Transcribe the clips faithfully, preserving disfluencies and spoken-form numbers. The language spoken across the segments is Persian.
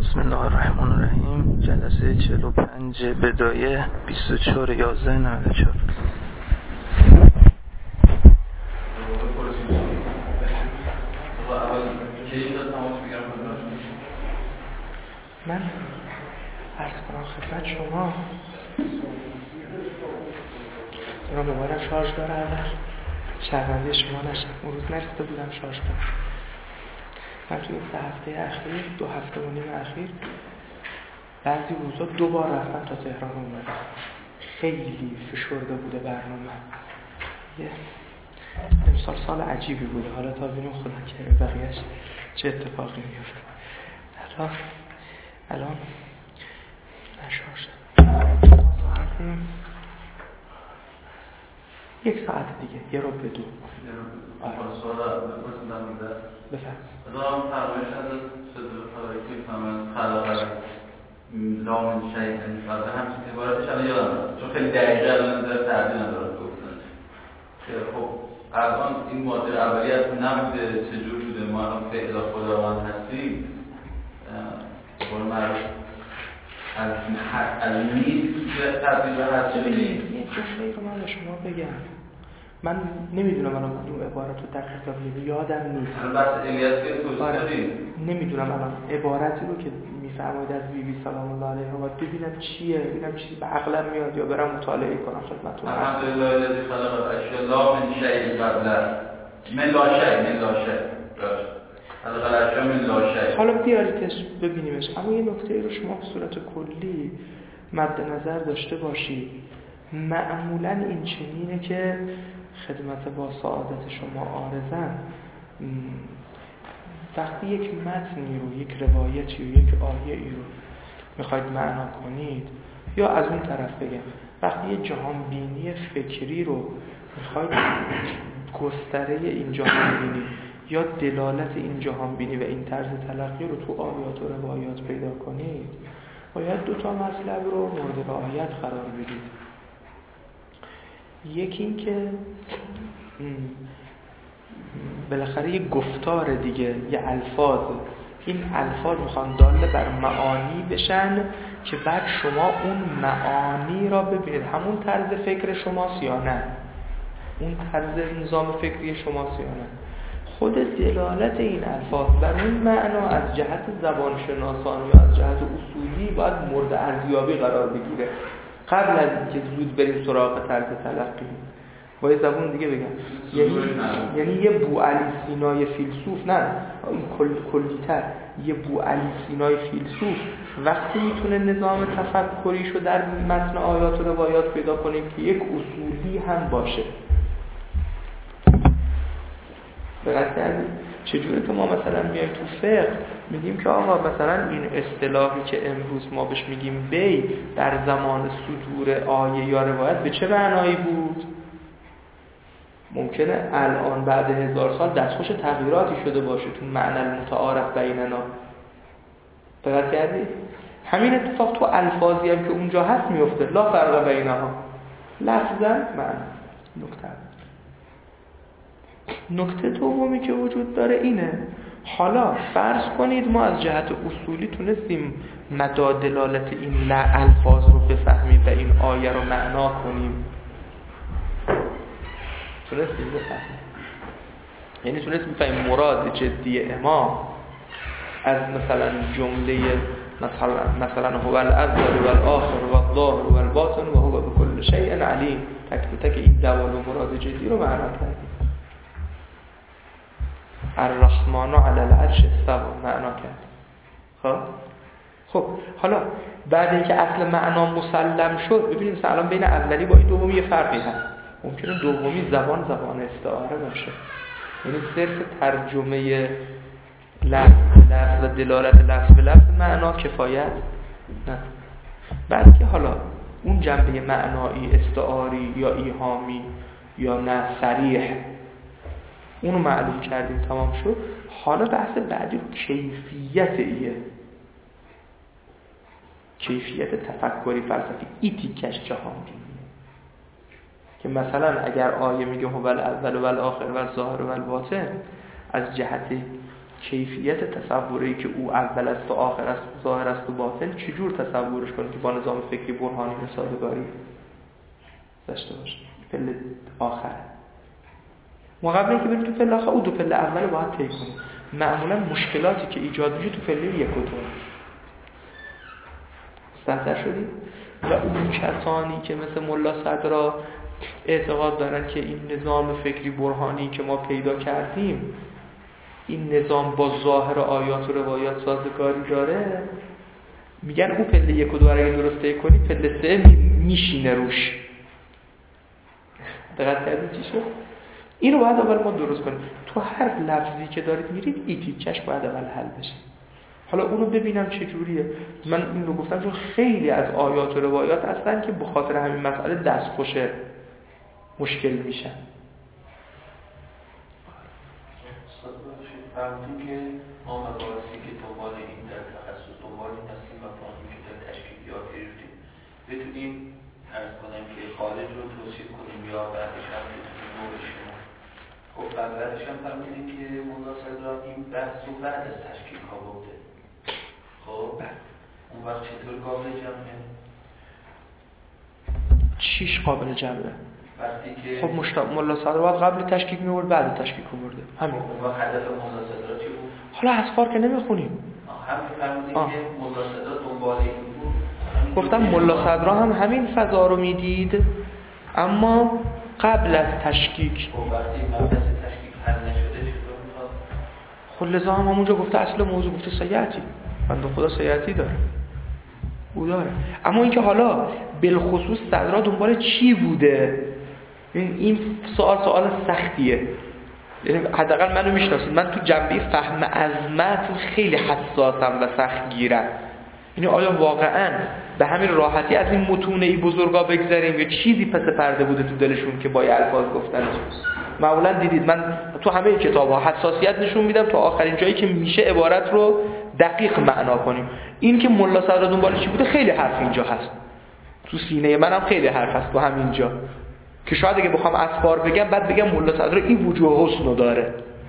بسم الله الرحمن الرحیم. جلسه چهل و پنج بدایه بیست و چهار یازده نود و چهار. من عرض کنم خدمت شما را موبایلم شارژ داره، اول شرمنده شما نشم. اون روز نرسیده بودم شارژ کنم. من توی سه هفته اخیر، دو هفته و نیم اخیر، بعضی روزا دو بار رفتم تا تهران اومدم. خیلی فشرده بوده برنامه. یه امسال سال عجیبی بوده. حالا تا ببینیم خدا کریم بقیه‌اش چه اتفاقی میفته. الان الان نشارژ یک ساعت دیگه، یه رو به دو. بفرم. ازام فرمایش از صدور خدایی که فهمن خلاقه لامن شهید نمیفرده همچین عبارتش الان یادم رفت، چون خیلی دقیقه الان نظر تردید ندارد گفتن. خب الان این ماجرا اولی از نبوده چجور بوده؟ ما الان فعلا خداوند هستیم بقول معروف از از نیست تبدیل به هست شدیم. یه جمله رو من به شما بگم. من نمیدونم الان اون عبارت رو دقیقا یادم نیست. بس الیاس که توضیح دادیم. نمیدونم الان عبارتی رو که میفرمایید از بی بی سلام الله علیها و ببینم چیه، ببینم چیزی به عقلم میاد یا برم مطالعه کنم خدمتتون. الحمدلله الذی خلق الاشیاء لا من شیء قبله من لا شیء من لا شیء خلق الاشیاء من لا شیء. حالا بیاریدش ببینیمش. اما یه نکته رو شما به صورت کلی مد نظر داشته باشید. معمولا این چنینه که خدمت با سعادت شما عارضن، وقتی یک متنی رو، یک روایتی رو، یک آیه ای رو میخواید معنا کنید، یا از اون طرف بگم وقتی یک جهان بینی فکری رو میخواید گستره این جهان بینی یا دلالت این جهان بینی و این طرز تلقی رو تو آیات و روایات پیدا کنید، باید دو تا مطلب رو مورد رعایت قرار بدید. یکی این که بالاخره یه گفتار دیگه، یه الفاظ، این الفاظ میخوان داله بر معانی بشن که بعد شما اون معانی را ببینید همون طرز فکر شماست یا نه، اون طرز نظام فکری شماست یا نه. خود دلالت این الفاظ بر اون معنا از جهت زبان شناسان یا از جهت اصولی باید مورد ارزیابی قرار بگیره قبل از اینکه زود بریم سراغ طرز تلقی. با یه زبون دیگه بگم، یعنی یعنی یه بوعلی سینای فیلسوف، نه این کل کلی‌تر، یه بوعلی سینای فیلسوف وقتی میتونه نظام تفکریشو در متن آیات و روایات پیدا کنه که یک اصولی هم باشه. درسته؟ چجوره که ما مثلا میایم تو فقه میگیم که آقا مثلا این اصطلاحی که امروز ما بهش میگیم بی در زمان صدور آیه یا روایت به چه معنایی بود؟ ممکنه الان بعد هزار سال دستخوش تغییراتی شده باشه تو معنی المتعارف بیننا. دقت کردی؟ همین اتفاق تو الفاظی هم که اونجا هست میفته. لا فرق بینها لفظا معنی. نکته نکته دومی که وجود داره اینه، حالا فرض کنید ما از جهت اصولی تونستیم مدار دلالت این الفاظ رو بفهمیم و این آیه رو معنا کنیم، تونستیم بفهمیم، یعنی تونستیم بفهمیم مراد جدی امام از مثلا جمله مثلا مثلا هو الاول و الاخر و الظاهر و الباطن و هو بكل شیء علیم، تک به تک این دوال و مراد جدی رو معنا کردیم. الرحمن علی العرش استوى معنا کرد. خب خب حالا بعد اینکه اصل معنا مسلم شد، ببینید مثلا الان بین اولی با این دومی یه فرقی هست. ممکنه دومی زبان زبان استعاره باشه، یعنی صرف ترجمه لفظ لفظ و دلالت لفظ به لفظ معنا کفایت نه. بعد که حالا اون جنبه معنایی استعاری یا ایهامی یا نه صریح اونو معلوم کردیم، تمام شد. حالا بحث بعدی کیفیت ایه، کیفیت تفکری فلسفی ایتیکش جهان بینی، که مثلا اگر آیه میگه هو الاول و الاخر و الظاهر و الباطن از جهت کیفیت تصوری که او اول است و آخر است و ظاهر است و باطن چجور تصورش کنید که با نظام فکری برهانی و سازگاری داشته باشه. پله آخر ما قبل اینکه بریم تو پله آخر، او دو پله اول باید طی کنیم. معمولا مشکلاتی که ایجاد میشه تو پله یک و دو مستحضر شدید. و اون کسانی که مثل ملا صدرا اعتقاد دارن که این نظام فکری برهانی که ما پیدا کردیم، این نظام با ظاهر آیات و روایات سازگاری داره، میگن او پله یک و دو اگه درست طی کنی پله سه میشینه روش. دقت کردید چی شد؟ اینو باید اول ما درست کنیم. تو هر لفظی که دارید میرید این تیکش باید اول حل بشه. حالا اونو ببینم چجوریه. من این رو گفتم چون خیلی از آیات و روایات هستن که به خاطر همین مسئله دستخوش مشکل میشن. فرمودیم که ما مباحثی که دنبال این در تخصص دنبال این هستیم و فهمیم که در تشکیل یاد گرفتیم بتونیم عرض کنم که خارج رو توصیف کنیم یا بعدش هم بتونیم نو بشیم. خب بعدش هم فرمودیم که ملا صدرا این بحث رو بعد از تشکیل ها بوده. خب اون وقت چطور قابل جمعه؟ چیش قابل جمعه؟ وقتی که خب مشتاق ملا صدرا باید قبل تشکیک میورد بعد تشکیک میورده. همین. و هدف ملا صدرا چی بود؟ حالا اذکار که نمیخونیم. همین فرمودیم که ملا صدرا دنبال این بود. گفتم ملا صدرا هم همین فضا رو میدید اما قبل از تشکیک. خب وقتی مبحث تشکیک حل نشده چطور میخواد؟ خب لذا هم همونجا گفته اصل موضوع گفته سیعتی. بنده خدا سیعتی داره. او داره. اما اینکه حالا بالخصوص صدرا دنبال چی بوده؟ این سوال سوال سختیه. یعنی حداقل منو میشناسید، من تو جنبه فهم عظمت خیلی حساسم و سخت گیرم. یعنی آیا واقعا به همین راحتی از این متونه ای بزرگا بگذریم یا چیزی پس پرده بوده تو دلشون که با یه الفاظ گفتن؟ معمولا دیدید من تو همه کتاب‌ها حساسیت نشون میدم تا آخرین جایی که میشه عبارت رو دقیق معنا کنیم. این که ملا صدرا دنبال چی بوده خیلی حرف اینجا هست. تو سینه منم خیلی حرف هست تو همینجا که شاید اگه بخوام اسفار بگم بعد بگم ملا صدرا این وجوه حسنو داره.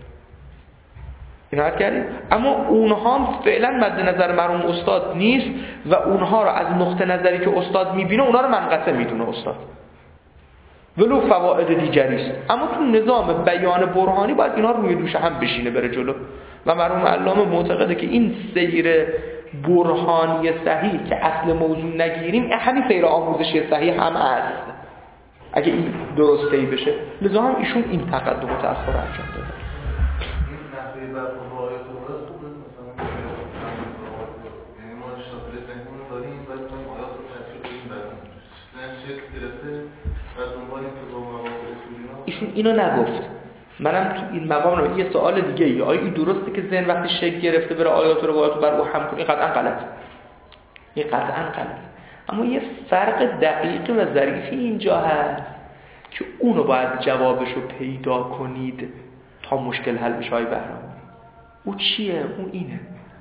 اینو کردیم. اما اونها فعلا مد نظر مرحوم استاد نیست و اونها رو از نقطه نظری که استاد میبینه اونها رو منقطع میدونه استاد، ولو فواید دیگری است. اما تو نظام بیان برهانی باید اینا روی دوش هم بشینه بره جلو و مرحوم علامه معتقده که این سیر برهانی صحیح که اصل موضوع نگیریم همین سیر آموزشی صحیح هم هست اگه این درسته ای بشه. لذا هم ایشون این تقدم و تأخر انجام داده. این نحوه برخورد با آیات الله خوبه، مثلا یعنی ما شامل ذهنمون داریم بعد ما آیات رو تفسیر کنیم بعد نه شکل گرفته بعد دنبالیم که با مقام اصولینا. ایشون اینو نگفت. منم تو این مقام رو یه سوال دیگه ای آیا این درسته که ذهن وقتی شکل گرفته بره آیات رو روایات رو بر او هم کنه؟ قطعا غلط. این قطعا غلط. اما یه فرق دقیق و ظریفی اینجا هست که اونو باید جوابش رو پیدا کنید تا مشکل حل بشه. های بهرام او چیه؟ اون اینه.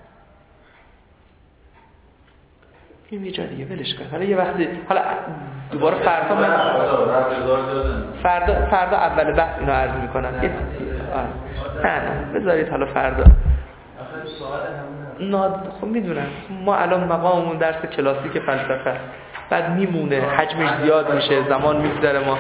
این یه جا دیگه ولش کن. حالا یه وقتی حالا دوباره فردا من فردا فردا اول بحث اینو عرض میکنم. نه نه بذارید حالا فردا. ناد خب میدونم ما الان مقاممون درس کلاسیک فلسفه بعد میمونه حجمش زیاد میشه زمان میگذره ما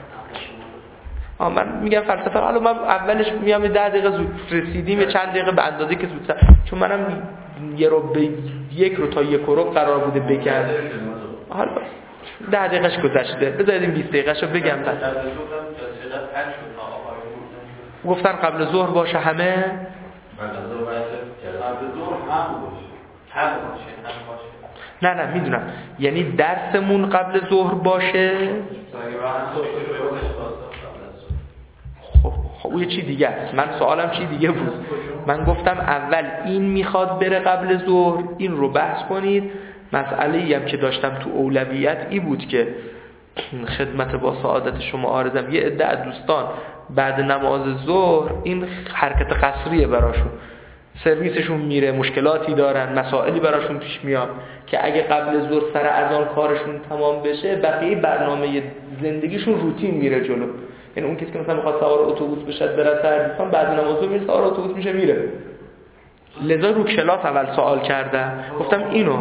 آ من میگم فلسفه حالا من اولش میام ده دقیقه زود رسیدیم یه چند دقیقه به اندازه که زودتر چون منم یه رو به یک رو تا یک رو قرار بوده بگم حالا ده دقیقهش گذشته بذارید این بیست دقیقه‌ش رو بگم بعد گفتن قبل ظهر باشه همه نه نه میدونم یعنی درسمون قبل ظهر باشه. خب خب اون یه چی دیگه است. من سوالم چی دیگه بود. من گفتم اول این میخواد بره قبل ظهر این رو بحث کنید. مسئله‌ای هم که داشتم تو اولویت ای بود که خدمت با سعادت شما عارضم یه عده از دوستان بعد نماز ظهر این حرکت قصریه براشون سرویسشون میره مشکلاتی دارن مسائلی براشون پیش میاد که اگه قبل ظهر سر اذان کارشون تمام بشه بقیه برنامه زندگیشون روتین میره جلو. یعنی اون کسی که مثلا میخواد سوار اتوبوس بشه بره سر بعد نماز ظهر میره سوار اتوبوس میشه میره لذا رو کلاس اول سوال کردم، گفتم اینو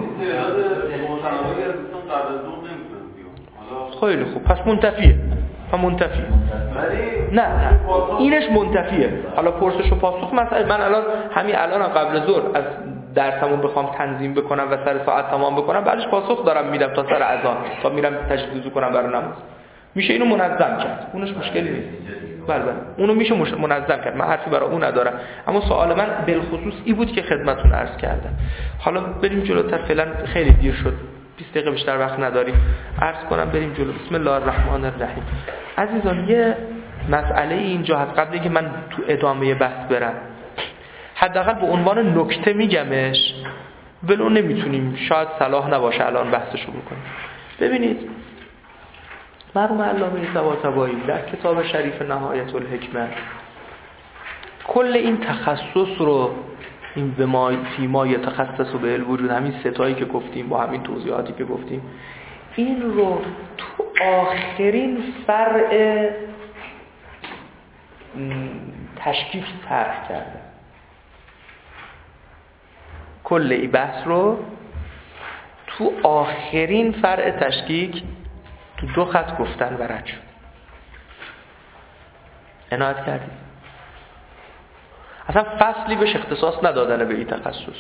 خیلی خوب، پس منتفیه پس منتفیه نه نه اینش منتفیه. حالا پرسش و پاسخ مسئله، من الان همین الان قبل ظهر از درسمون بخوام تنظیم بکنم و سر ساعت تمام بکنم، بعدش پاسخ دارم میدم تا سر اذان، تا میرم تشریف وضو کنم برای نماز. میشه اینو منظم کرد، اونش مشکلی نیست. بله بله اونو میشه منظم کرد، من حرفی برای اون ندارم. اما سوال من بالخصوص این بود که خدمتتون عرض کردم. حالا بریم جلوتر، فعلا خیلی دیر شد، بیست دقیقه بیشتر وقت نداریم. عرض کنم بریم جلو. بسم الله الرحمن الرحیم. عزیزان یه مسئله اینجا هست قبل اینکه من تو ادامه بحث برم، حداقل به عنوان نکته میگمش، ولو نمیتونیم شاید صلاح نباشه الان بحثشو بکنیم. ببینید مرحوم علامه طباطبایی در کتاب شریف نهایت الحکمه کل این تخصص رو، این به ما فیما یتخصص به الوجود، همین ستایی که گفتیم با همین توضیحاتی که گفتیم، این رو تو آخرین فرع تشکیک طرح کرده. کل این بحث رو تو آخرین فرع تشکیک تو دو خط گفتن و رد شد. عنایت کردید؟ اصلا فصلی بهش اختصاص ندادن به این تخصص.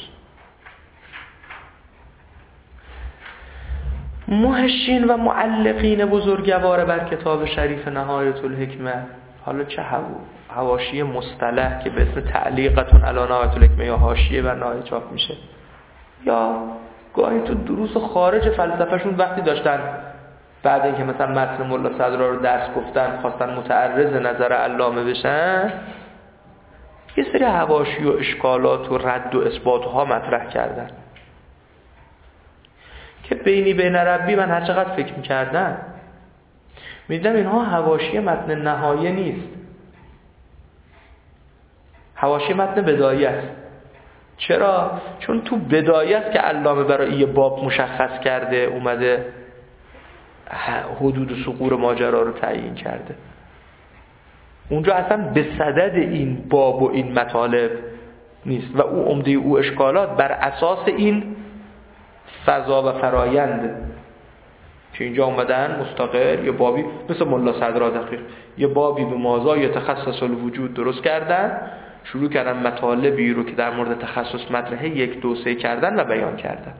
محشین و معلقین بزرگوار بر کتاب شریف نهایت الحکمه، حالا چه حواشی مصطلح که به اسم تعلیقتون علی نهایت الحکمه یا حاشیه بر نهایت چاپ میشه، یا گاهی تو دروس خارج فلسفهشون وقتی داشتن بعد اینکه مثلا متن ملا صدرا رو درس گفتن خواستن متعرض نظر علامه بشن، یه سری حواشی و اشکالات و رد و اثبات ها مطرح کردن که بینی بین ربی من هر چقدر فکر میکردم میدم اینها حواشی متن نهایه نیست، حواشی متن بدایه است. چرا؟ چون تو بدایه است که علامه برای یه باب مشخص کرده، اومده حدود و ثغور ماجرا رو تعیین کرده. اونجا اصلا به صدد این باب و این مطالب نیست و او عمده او اشکالات بر اساس این فضا و فرایند که اینجا اومدن مستقل یه بابی مثل ملا صدرا دقیق یه بابی به مازای تخصص الوجود درست کردن، شروع کردن مطالبی رو که در مورد تخصص مطرحه یک دو سه کردن و بیان کردن.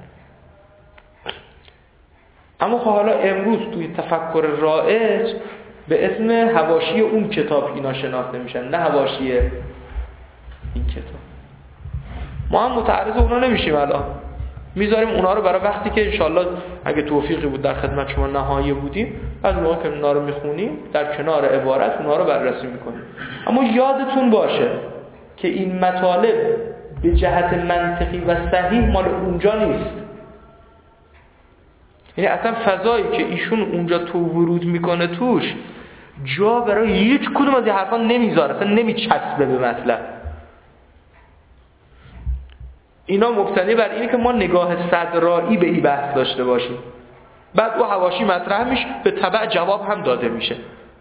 اما حالا امروز توی تفکر رائج به اسم حواشی اون کتاب اینا شناخته میشن، نه حواشی این کتاب. ما هم متعرض اونا نمیشیم، الان میذاریم اونا رو برای وقتی که انشالله اگه توفیقی بود در خدمت شما نهایه بودیم، از موقع که اونا رو میخونیم در کنار عبارت اونا رو بررسی میکنیم. اما یادتون باشه که این مطالب به جهت منطقی و صحیح مال اونجا نیست. یعنی اصلا فضایی که ایشون اونجا تو ورود میکنه توش جا برای هیچ کدوم از این حرفا نمیذاره، اصلا نمیچسبه به مطلب. اینا مبتنی بر اینه که ما نگاه صدرایی به این بحث داشته باشیم، بعد او حواشی مطرح میشه، به تبع جواب هم داده میشه.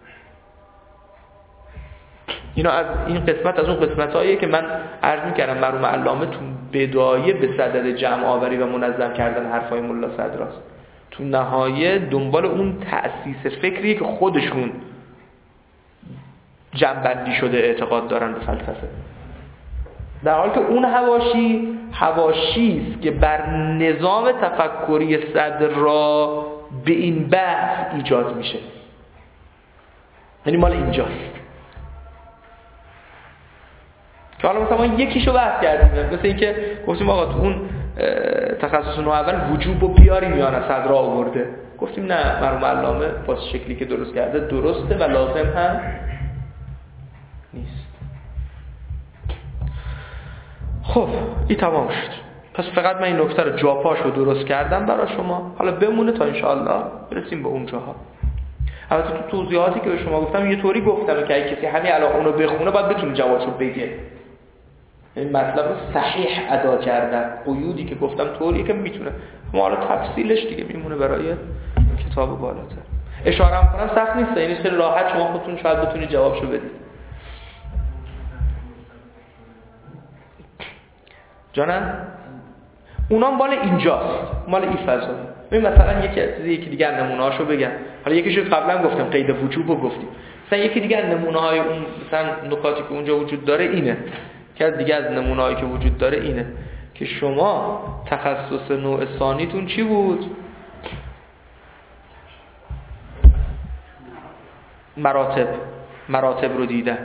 اینا از این قسمت از اون قسمتاییه که من عرض میکردم مرحوم علامه تو بدایه به صدد جمع آوری و منظم کردن حرفای ملا صدراست، تو نهایه دنبال اون تأسیس فکری که خودشون جمع‌بندی شده اعتقاد دارن به فلسفه، در حالی که اون حواشی حواشی است که بر نظام تفکری صدرا به این بحث ایجاد میشه، یعنی مال اینجاست که حالا مثلا ما یکیشو بحث کردیم، مثل اینکه گفتیم آقا تو اون تخصص نو اول وجوب و بیاری میانه صدرا آورده، گفتیم نه مرحوم علامه با شکلی که درست کرده درسته و لازم هم نیست. خب این تمام شد. پس فقط من این نکته رو جاپاشو درست کردم برای شما، حالا بمونه تا انشاءالله برسیم به اونجاها. البته تو توضیحاتی که به شما گفتم یه طوری گفتم که اگه کسی همین الان اونو بخونه باید بتونه جوابشو بگه، این مطلب رو صحیح ادا کردن. قیودی که گفتم طوریه که میتونه، اما حالا تفصیلش دیگه میمونه برای کتاب بالاتر. اشاره هم کنم سخت نیست، یعنی خیلی راحت شما خودتون شاید بتونید جوابشو بدید. جانم اونا مال اینجاست، مال این فضا. ببین مثلا یکی از یکی دیگه نمونه‌هاشو بگم. حالا یکیشو قبلا گفتم، قید وجوب رو گفتیم. مثلا یکی دیگه از نمونه‌های اون مثلا نکاتی که اونجا وجود داره اینه. که از دیگه از نمونه‌هایی که وجود داره اینه که شما تخصص نوع ثانیتون چی بود؟ مراتب مراتب رو دیدن.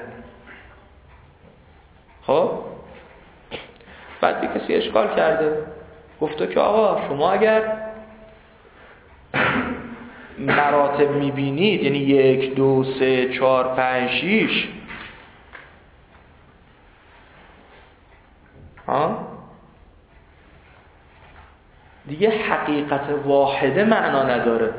خب بعد یه کسی اشکال کرده، گفته که آقا شما اگر مراتب میبینید، یعنی یک دو سه چهار پنج شیش، ها دیگه حقیقت واحده معنا نداره.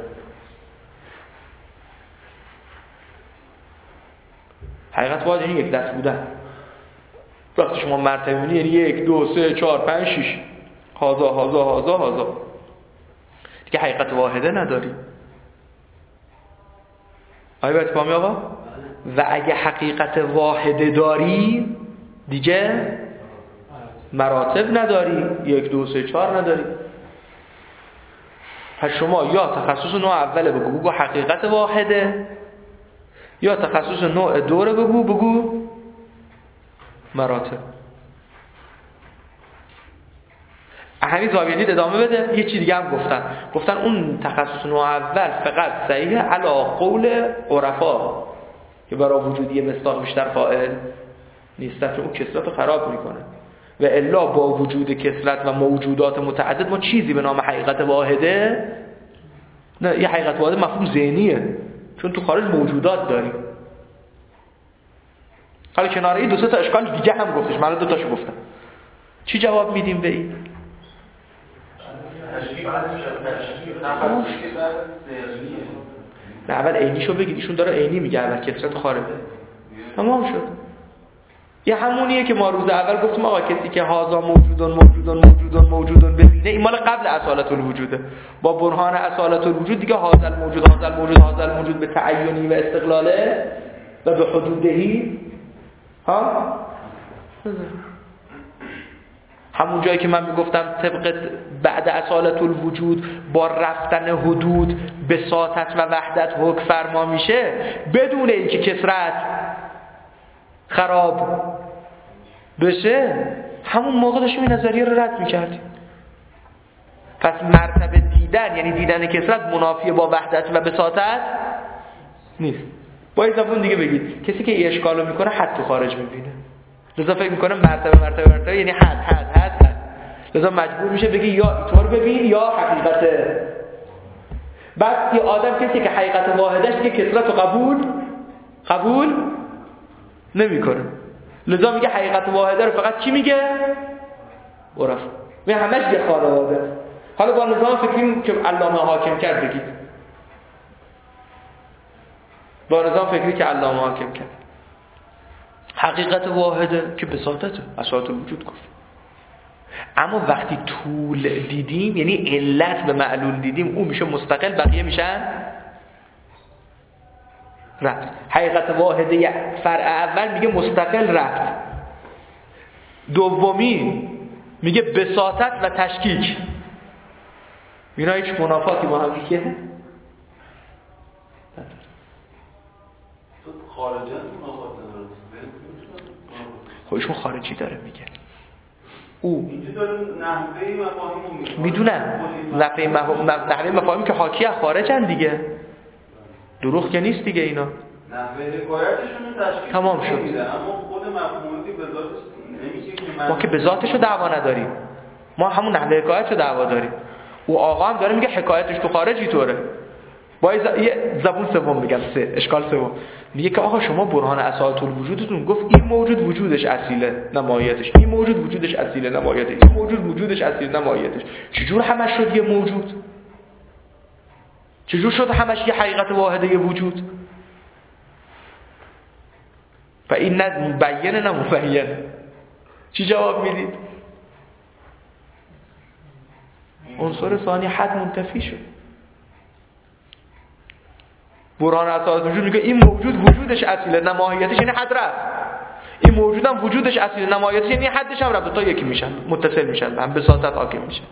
حقیقت واحد یعنی یک دست بودن. وقتی شما مرتبه می‌بینید یعنی یک دو سه چهار پنج شش، هازا هازا هازا هازا، دیگه حقیقت واحده نداری. آیا باید فهمی آقا؟ و اگه حقیقت واحده داری دیگه مراتب نداری، یک دو سه چهار نداری. پس شما یا تخصص نوع اوله بگو بگو حقیقت واحده، یا تخصص نوع دوره بگو بگو مراتب. همین زاویه دید ادامه بده. یه چی دیگه هم گفتن گفتن اون تخصص نوع اول فقط صحیح علا قول عرفا که برای وجودی مصداق بیشتر فاعل نیست، چون اون کثرت رو خراب میکنه. و الا با وجود کثرت و موجودات متعدد ما چیزی به نام حقیقت واحده نه. یه حقیقت واحده مفهوم ذهنیه، چون تو خارج موجودات داریم. حالا کنار این دو سه تا اشکال دیگه هم گفتش، من دو تاشو گفتم. چی جواب میدیم به این؟ نه اول عینیشو بگید، ایشون داره عینی میگه، اول کثرت خارجه. تمام شد. یه همونیه که ما روز اول گفتیم آقا کسی که هازا موجودون موجودون موجودون موجودون ببینه این مال قبل اصالت الوجوده. با برهان اصالت الوجود دیگه هازل موجود هازل موجود هازل موجود به تعینی و استقلاله و به حدودهی ها همون جایی که من میگفتم طبق بعد اصالت الوجود با رفتن حدود بساطت و وحدت حکم فرما میشه بدون اینکه کثرت خراب بشه، همون موقع داشتیم این نظریه رو رد میکردیم. پس مرتبه دیدن یعنی دیدن کثرت منافی با وحدت و بساطت نیست. با این زبون دیگه بگید کسی که این اشکالو میکنه حد تو خارج میبینه، لذا فکر میکنه مرتبه مرتبه مرتبه یعنی حد حد حد حد، لذا مجبور میشه بگی یا اینطور ببین یا حقیقته. بعد یه آدم کسی که حقیقت واحدش دیگه کثرت رو قبول قبول نمیکنه، لذا میگه حقیقت واحده رو فقط کی میگه؟ عرف. و همش یه خانواده. حالا با نظام فکری که علامه حاکم کرد بگید، با نظام فکری که علامه حاکم کرد حقیقت واحده که بساطته، اساس الوجود گفت. اما وقتی طول دیدیم یعنی علت به معلول دیدیم، اون میشه مستقل، بقیه میشن رفت. حقیقت واحده فرع اول میگه مستقل رفت، دومی میگه بساطت و تشکیک. اینا هیچ منافاتی با هم دیگه تو خارجه منافات نداره. خودشون خارجی داره میگه. او اینجا داره نحوه مفاهیم رو میدونن، نحوه مفاهیم نحوه مفاهیم که حاکی از خارجن دیگه، دروغ که نیست دیگه. اینا نحوه حکایتشون رو تشکیل تمام شد. اما خود مفهومی به ذاتش نمیشه که من ما که به ذاتش رو دعوا نداریم، ما همون نحوه حکایت رو دعوا داریم. او آقا هم داره میگه حکایتش تو خارجی طوره. با یه زبون سوم میگم، سه اشکال سوم میگه که آقا شما برهان اصالت الوجودتون گفت این موجود وجودش اصیله نه ماهیتش، این موجود وجودش اصیله نه ماهیتش، این موجود وجودش اصیله نه ماهیتش. چجور همش شد یه موجود؟ چجور شد همش یه حقیقت واحده یه وجود؟ و این نه مبینه نه مبینه. چی جواب میدید؟ عنصر ثانی حد منتفی شد. برهان اصالت وجود میگه این موجود وجودش اصیله نه ماهیتش، یعنی حد رفت. این موجود هم وجودش اصیل نمایاتی، یعنی حدش هم رابطه یکی میشن، متصل میشن، هم بساطت حاکم میشن.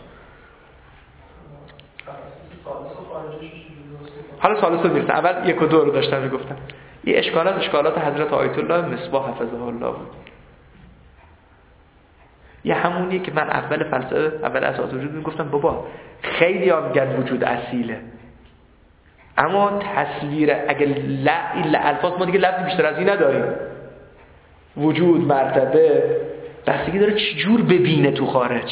حالا ثالث رو میرسن، اول یک و دو رو داشتم میگفتم. این اشکالات اشکالات حضرت آیت الله مصباح حفظه الله بود. یه همونیه که من اول فلسفه اول اساس وجود میگفتم بابا خیلی ها میگن وجود اصیله، اما تصویر اگه ل... این الفاظ ما دیگه لفظی بیشتر از این نداریم. وجود مرتبه بستگی داره چجور ببینه تو خارج.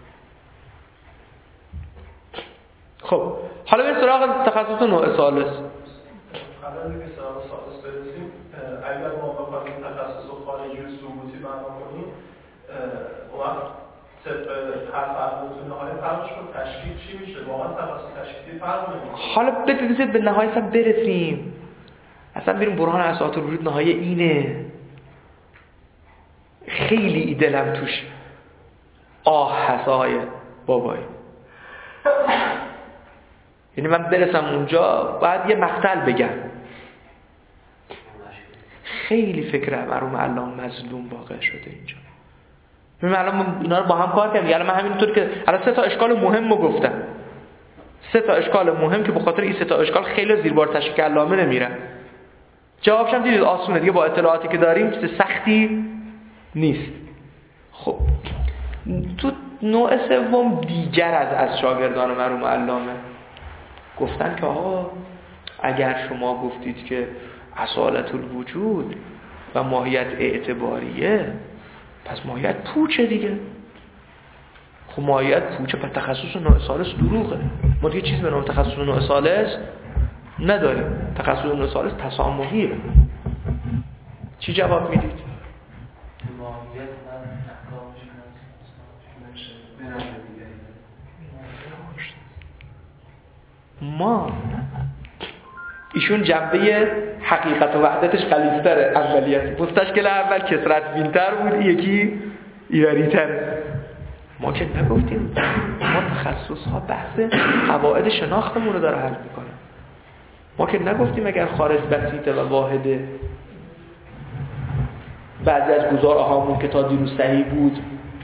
خب حالا به سراغ تخصص نوع ثالث. قبل اینکه سراغ ثالث برسیم، اگر ما بخوایم تخصص خارجی و ثبوتی معنا کنیم، وقت طبق هر فرمودتون نهایی فرقش رو تشکیل چی میشه؟ واقعا تخصص تشکیلی فرق نمیکنه. حالا بذارید به نهایت هم برسیم. اصلا بریم برهان اساطیر الوجود نهایی اینه. خیلی دلم توش آه هست آقای بابایی. یعنی من برسم اونجا باید یه مقتل بگم. خیلی فکرم مرحوم علامه مظلوم واقع شده اینجا. من الان اینا رو با هم کار کردیم. الان من همینطور که الان سه تا اشکال مهم رو گفتم. سه تا اشکال مهم که به خاطر این سه تا اشکال خیلی زیر بار تشکیل علامه نمیرن. جوابش هم دیدید آسونه دیگه، با اطلاعاتی که داریم چیز سختی نیست. خب تو نوع سوم دیگر از از شاگردان مرحوم علامه گفتن که آقا اگر شما گفتید که اصالت الوجود و ماهیت اعتباریه، پس ماهیت پوچه دیگه. خب ماهیت پوچه، پس تخصص نوع ثالث دروغه. ما دیگه چیز به نام تخصص نوع ثالث نداریم. تخصص نوع ثالث تسامحیه. چی جواب میدید؟ ما ایشون جنبه حقیقت و وحدتش غلیظ‌تره. اولیت مستشکل اول کثرت بین‌تر بود، یکی ایوری‌تر. ما که نگفتیم ما تخصص ها بحث قواعد شناختمون رو داره حل میکنه. ما که نگفتیم اگر خارج بسیطه و واحده بعضی از گزاره هامون که تا دیروز صحیح بود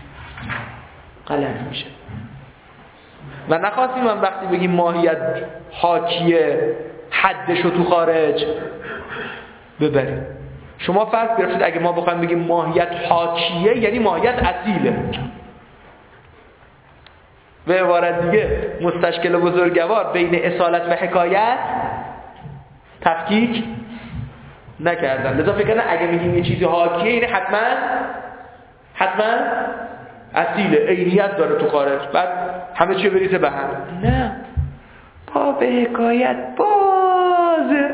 غلط میشه. و نخواستیم هم وقتی بگیم ماهیت حاکیه حدشو تو خارج ببریم. شما فرض گرفتید اگه ما بخوایم بگیم ماهیت حاکیه یعنی ماهیت اصیله. به عبارت دیگه مستشکل بزرگوار بین اصالت و حکایت تفکیک نکردن. لذا فکر کنن اگه میگیم یه چیزی حاکیه یعنی حتما حتما اصیله، عینیت داره تو خارج، بعد همه چی بریزه به هم. نه، با به حکایت بازه.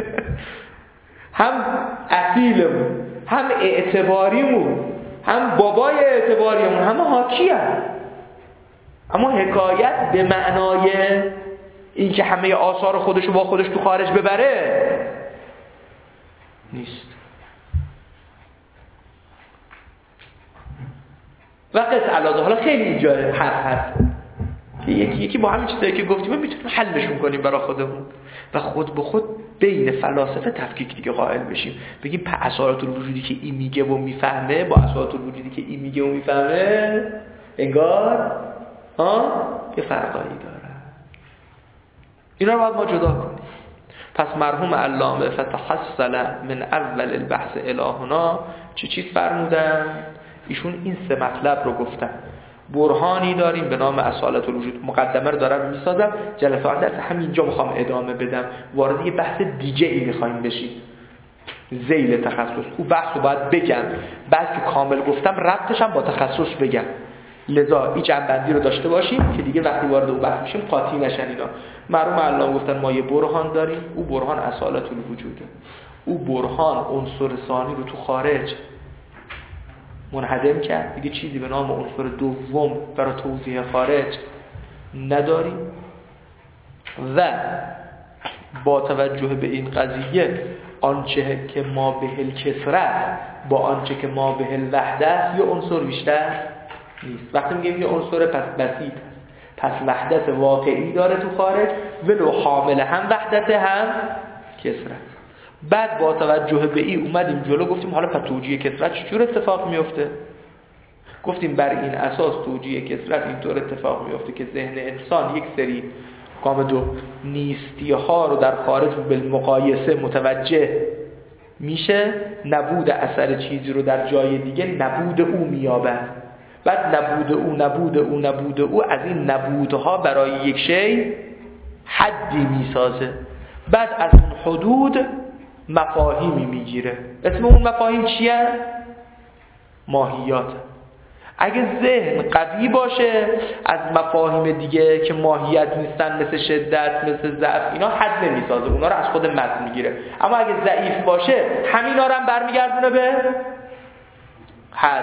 هم اصیلمون، هم اعتباریمون، هم بابای اعتباریمون، همه حاکی هم. اما حکایت به معنای این که همه آثار خودشو با خودش تو خارج ببره نیست. و قص علاوه حالا خیلی اینجا حرف هست که یکی یکی با همین چیزایی که گفتیم میتونیم حلشون کنیم برای خودمون و خود به خود بین فلاسفه تفکیک دیگه قائل بشیم، بگیم په اثرات الوجودی که این میگه و میفهمه با اثرات الوجودی که این میگه و میفهمه انگار ها یه فرقایی داره. اینا رو باید ما جدا کنیم. پس مرحوم علامه فتحصل من اول البحث الهنا چه چیز فرمودن؟ ایشون این سه مطلب رو گفتن. برهانی داریم به نام اصالت الوجود. مقدمه رو دارم میسازم، جلسه آینده همینجا میخوام ادامه بدم، وارد یه بحث دیگه ای میخوایم بشیم، ذیل تخصص. او بحث رو باید بگم، بعد که کامل گفتم ربطش هم با تخصص بگم. لذا این جنبندی رو داشته باشیم که دیگه وقتی وارد اون بحث میشیم قاطی نشن اینا. مرحوم علامه گفتن ما یه برهان داریم، او برهان اصالت الوجوده. او برهان عنصر ثانی رو تو خارج منهدم کرد، دیگه چیزی به نام عنصر دوم برای توضیح خارج نداریم و با توجه به این قضیه آنچه که ما به الکثرت با آنچه که ما به الوحدت یه عنصر بیشتر نیست. وقتی میگیم یه عنصر پس بسیط پس وحدت واقعی داره تو خارج، ولو حامل هم وحدت هم کثرت. بعد با توجه به این اومدیم جلو گفتیم حالا پس توجیه کثرت چجور اتفاق میفته؟ گفتیم بر این اساس توجیه کثرت اینطور اتفاق میفته که ذهن انسان یک سری گام دو نیستی ها رو در خارج بالمقایسه متوجه میشه، نبود اثر چیزی رو در جای دیگه نبود او میابد. بعد نبود او نبود او نبود او از این نبودها برای یک شی حدی میسازه، بعد از اون حدود مفاهیمی میگیره. اسم اون مفاهیم چیه؟ ماهیات. اگه ذهن قوی باشه از مفاهیم دیگه که ماهیت نیستن مثل شدت مثل ضعف اینا حد نمیسازه، اونا رو از خود متن میگیره. اما اگه ضعیف باشه همینا رو هم برمیگردونه به حد.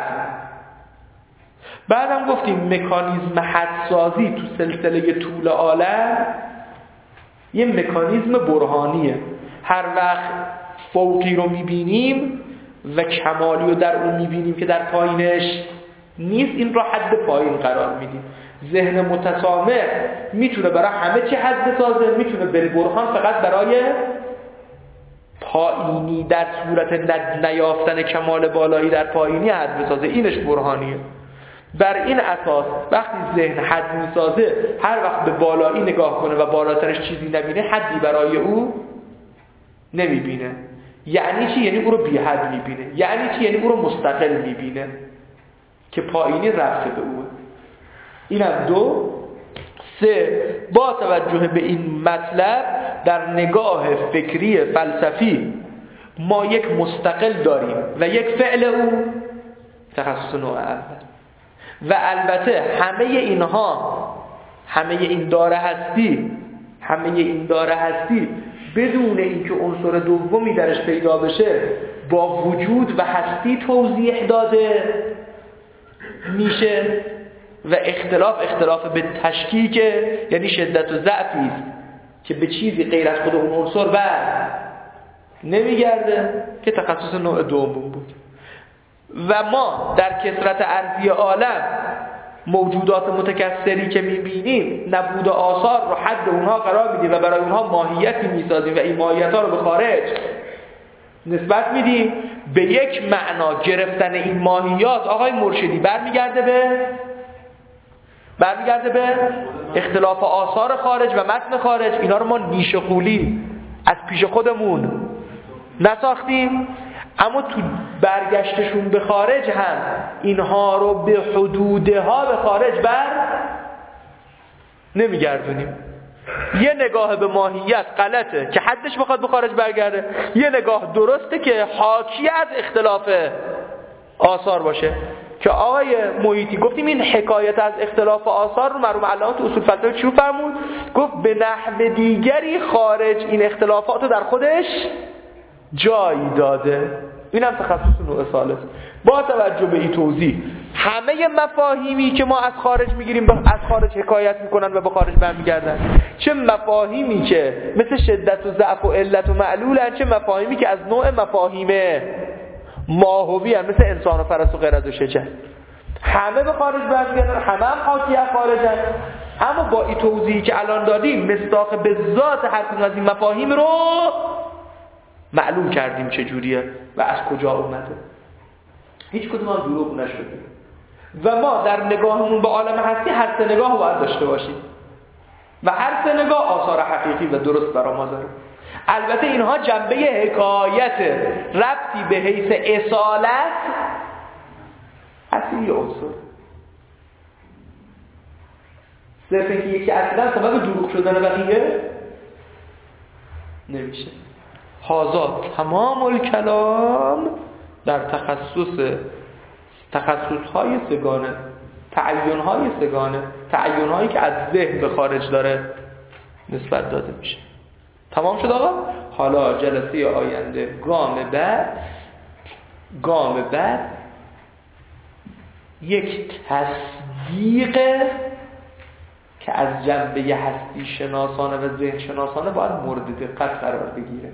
بعدم گفتیم مکانیزم حدسازی تو سلسله طول عالم یه مکانیزم برهانیه. هر وقت فوقی رو میبینیم و کمالی رو در اون میبینیم که در پایینش نیست، این را حد پایین قرار میدیم. ذهن متسامح میتونه برای همه چی حد بسازه، میتونه بالبرهان فقط برای پایینی در صورت نیافتن کمال بالایی در پایینی حد بسازه، اینش برهانیه. بر این اساس وقتی ذهن حد میسازه هر وقت به بالایی نگاه کنه و بالاترش چیزی نبینه حدی برای او نمیبینه. یعنی چی؟ یعنی او رو بی حد میبینه. یعنی چی؟ یعنی او رو مستقل میبینه که پایینی رفته به اوه. اینم دو. سه، با توجه به این مطلب در نگاه فکری فلسفی ما یک مستقل داریم و یک فعل او تخصص نوع اول. و البته همه اینها همه این داره هستی همه این داره هستی بدون اینکه عنصر دومی درش پیدا بشه با وجود و هستی توضیح داده میشه و اختلاف اختلاف به تشکیک، یعنی شدت و ضعفی است که به چیزی غیر از خود اون عنصر بر نمیگرده که تخصص نوع دوم بود. و ما در کثرت ارضی عالم موجودات متکثری که میبینیم نبود آثار رو حد اونها قرار میدیم و برای اونها ماهیتی میسازیم و این ماهیت ها رو به خارج نسبت میدیم. به یک معنا گرفتن این ماهیات آقای مرشدی برمیگرده به برمیگرده به اختلاف آثار خارج و متن خارج. اینا رو ما نیشه خولی از پیش خودمون نساختیم، اما تو برگشتشون به خارج هم اینها رو به حدودها به خارج بر نمیگردونیم. یه نگاه به ماهیت غلطه که حدش بخواد به خارج برگرده، یه نگاه درسته که حاکی از اختلاف آثار باشه. که آقای محیطی گفتیم این حکایت از اختلاف آثار رو مرحوم علامه تو اصول فلسفه چی فرمود؟ گفت به نحو دیگری خارج این اختلافات رو در خودش جای داده. این هم تخصص نوع ثالث. با توجه به این توضیح همه مفاهیمی که ما از خارج میگیریم از خارج حکایت میکنن و به خارج برمیگردن، چه مفاهیمی که مثل شدت و ضعف و علت و معلولن، چه مفاهیمی که از نوع مفاهیم ماهوی هم مثل انسان و فرس و غیرت و شجر، همه به خارج برمیگردن، همه هم حاکی از خارجن. اما با این توضیحی که الان دادیم مصداق به ذات هر کدوم از این مفاهیم رو معلوم کردیم چجوریه و از کجا اومده. هیچ کدوم هم دروغ نشده و ما در نگاهمون به عالم هستی هر سه نگاه باید داشته باشیم و هر سه نگاه آثار حقیقی و درست برای ما داره. البته اینها جنبه حکایت، ربطی به حیث اصالت اصلی عنصر. صرف اینکه یکی اصلا سبب دروغ شدن بقیه نمیشه. هذا تمام الکلام در تخصص تخصص‌های سگانه، تعین‌های سگانه، تعین‌هایی که از ذهن به خارج داره نسبت داده میشه. تمام شد آقا؟ حالا جلسه آینده گام بعد گام بعد یک تصدیق که از جنبه هستی شناسانه و ذهن شناسانه باید مورد دقت قرار بگیره.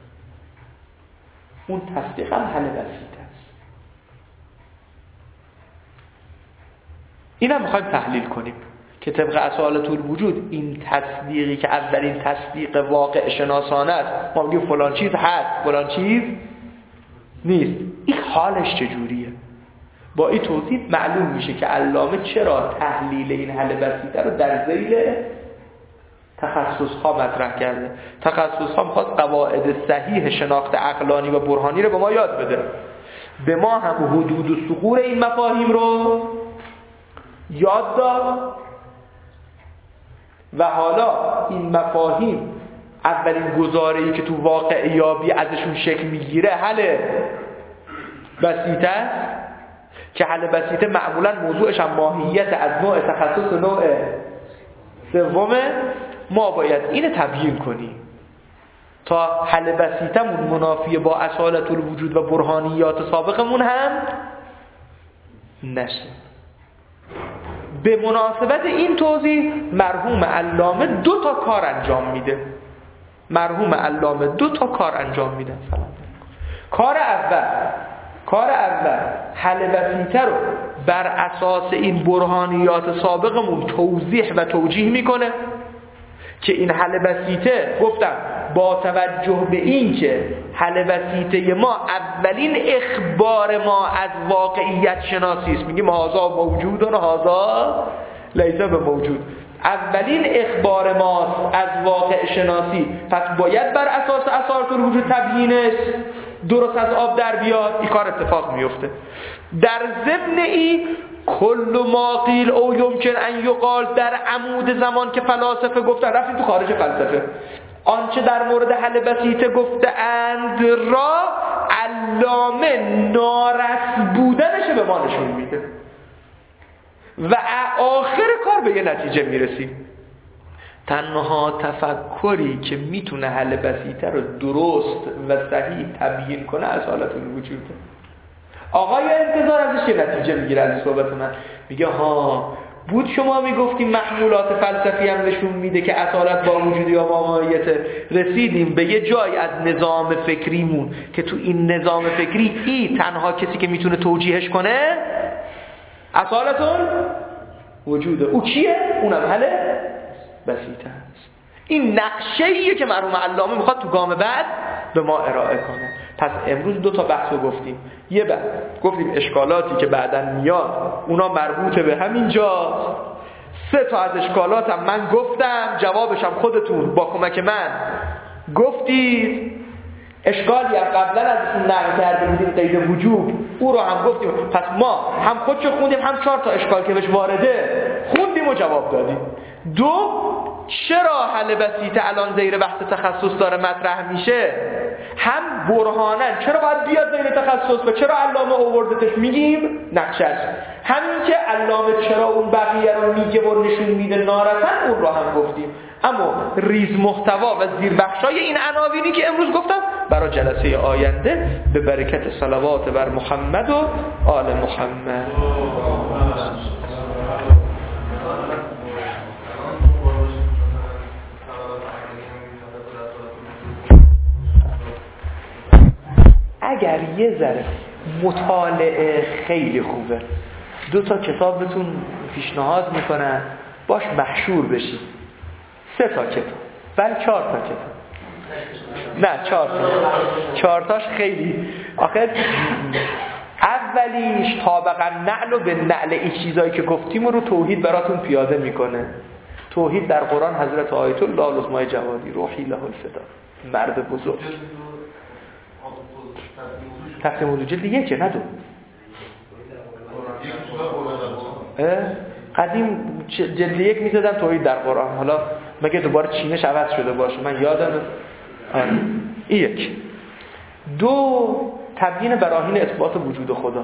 اون تصدیق هم حل بسیط است. این هم میخوایم تحلیل کنیم که طبق اصالت الوجود این تصدیقی که اولین تصدیق واقع شناسانه است، ما میگیم فلان چیز هست فلان چیز نیست، این حالش چجوریه؟ با این توضیح معلوم میشه که علامه چرا تحلیل این حل بسیطه رو در ذیل تخصص ها مطرح کرده. تخصص ها میخواد قواعد صحیح شناخت عقلانی و برهانی رو به ما یاد بده، به ما هم حدود و ثغور این مفاهیم رو یاد داد و حالا این مفاهیم اولین گزاره‌ای که تو واقع یابی ازشون شکل میگیره حل بسیطه است که حل بسیطه معمولا موضوعش هم ماهیت از نوع تخصص نوع سومه. ما باید اینو تبیین کنیم تا حل بسیطمون منافی با اصالت الوجود و برهانیات سابقمون هم نشه. به مناسبت این توضیح مرحوم علامه دو تا کار انجام میده. مرحوم علامه دو تا کار انجام میده. کار اول کار اول حل بسیطه رو بر اساس این برهانیات سابقمون توضیح و توجیه میکنه که این حل بسیطه گفتم با توجه به این که حل بسیطه ما اولین اخبار ما از واقعیت شناسی است، میگیم هذا موجود و هذا لیس به موجود، اولین اخبار ما از واقع شناسی، پس باید بر اساس اثارت الوجود تبیینش درست از آب در بیاد. این کار اتفاق میفته. در ضمن این کل ما قیل او یمکن ان یقال در عمود زمان که فلاسفه گفتن، رفتیم تو خارج فلسفه، آنچه در مورد حل بسیطه گفته اند را علامه نارس بودنش به ما نشون میده و آخر کار به یه نتیجه میرسیم. تنها تفکری که میتونه حل بسیطه رو درست و صحیح تبیین کنه اصالت الوجوده. آقای انتظار ازش یه نتیجه میگیره از صحبت من، میگه ها بود شما میگفتیم محمولات فلسفی هم نشون میده که اصالت با وجودی یا با ماهیت، رسیدیم به یه جای از نظام فکریمون که تو این نظام فکری ای تنها کسی که میتونه توجیهش کنه اصالتون وجوده. او کیه؟ اونم حل بسیطه است. این نقشه‌ایه که مرحوم علامه میخواد تو گام بعد به ما ارائه کنه. پس امروز دو تا بحث رو گفتیم. یه بحث گفتیم اشکالاتی که بعداً میاد اونا مربوط به همین جاست. سه تا از اشکالات هم من گفتم، جوابش هم خودتون با کمک من گفتید. اشکالی هم قبلا ازشون نقل کرده بودیم قید وجوب، او رو هم گفتیم. پس ما هم خودشو خوندیم هم چهار تا اشکال که بهش وارده خوندیم و جواب دادیم. دو، چرا حل بسیطه الان زیر بحث تخصص داره مطرح میشه؟ هم برهانن چرا باید بیاد زیر تخصص و چرا علامه آوردتش میگیم نقشش، همین که علامه چرا اون بقیه رو میگه و نشون میده نارسن اون رو هم گفتیم. اما ریز محتوا و زیر بخشای این عناوینی که امروز گفتم برای جلسه آینده به برکت صلوات بر محمد و آل محمد. اگر یه ذره مطالعه خیلی خوبه، دو تا کتاب بهتون پیشنهاد میکنن باش مشهور بشید. سه تا کتاب، بل چهار تا کتاب، نه چهار تا، چهار تاش خیلی آخر. اولیش طابقا نعل و به نعل این چیزایی که گفتیم رو توحید براتون پیاده میکنه. توحید در قرآن حضرت آیت الله العظمای جوادی روحی له الفدا، مرد بزرگ. تقسیم موضوع جلد یکه نه دو. قدیم جلد یک میزدن توحید در قرآن، حالا مگه دوباره چینش عوض شده باشه من یادم. این یک. دو، تبیین براهین اثبات وجود خدا،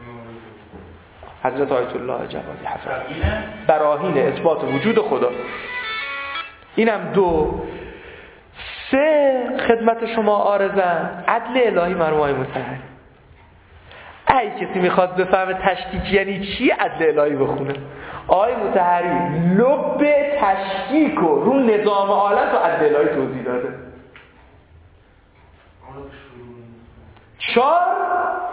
حضرت آیت الله جوادی حفظه، براهین اثبات وجود خدا. اینم دو. سه، خدمت شما عارضم عدل الهی مرحوم آقای مطهری. ای کسی میخواد بفهمه تشکیک یعنی چی، عدل الهی بخونه. آقای مطهری لب تشکیک رو رو نظام عالم و عدل الهی توضیح داده. چهار،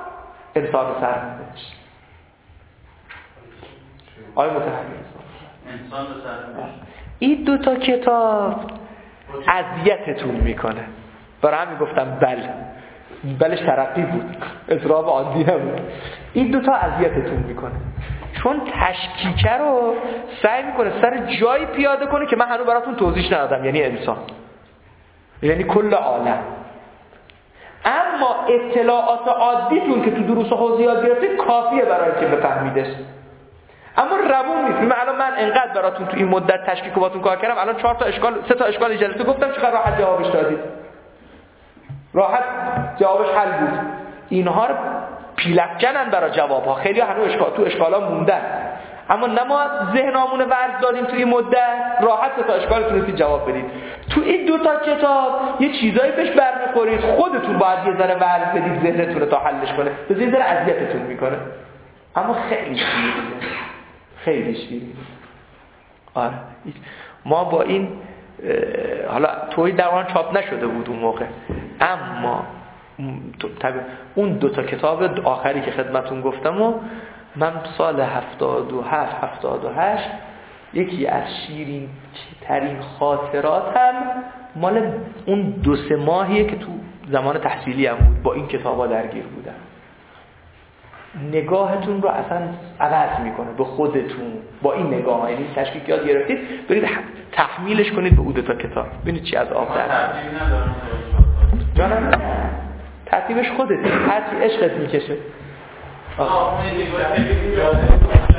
انسان سرمندش آقای مطهری انسان رو سر این دو تا کتاب اذیتتون میکنه. برای همین گفتم بله بلش ترقی بود، اضراب عادی نبود. این دو تا اذیتتون میکنه چون تشکیکه رو سعی میکنه سر جایی پیاده کنه که من هنوز براتون توضیح ندادم، یعنی انسان، یعنی کل عالم. اما اطلاعات عادیتون که تو دروس و حوزه یاد گرفتید کافیه برای که بفهمیدش، اما روون نیست. من الان من انقدر براتون تو این مدت تشکیک و باتون کار کردم، الان چهار تا اشکال سه تا اشکال جلسه گفتم، چقدر راحت جوابش دادید، راحت جوابش حل بود. اینها رو پیلکجنن برای جوابها، خیلی هنوز اشکال تو اشکالا موندن، اما نما ذهنامون ورز دادیم توی مدت، راحت سه تا اشکالتون رو جواب بدید. تو این دو تا کتاب یه چیزایی پیش برمیخورید، خودتون باید یه ذره ورز بدید ذهنتون رو تا حلش کنه، تو یه ذره اذیتتون میکنه، اما خیلی شیرینه، خیلی شیرینه. آره ما با این حالا توی درمان چاپ نشده بود اون موقع، اما اون دو تا کتاب آخری که خدمتون گفتم و من سال هفتاد و هفت هفتاد و هشت یکی از شیرین ترین خاطراتم مال اون دو سه ماهیه که تو زمان تحصیلی هم بود با این کتابا درگیر بودم. نگاهتون رو اصلا عوض میکنه به خودتون با این نگاه، یعنی تشکیک یاد گرفتید برید تحمیلش کنید به اون دو تا کتاب، ببینید چی از آب در جانم. ترتیبش خودت، هرچی عشقت میکشه. آه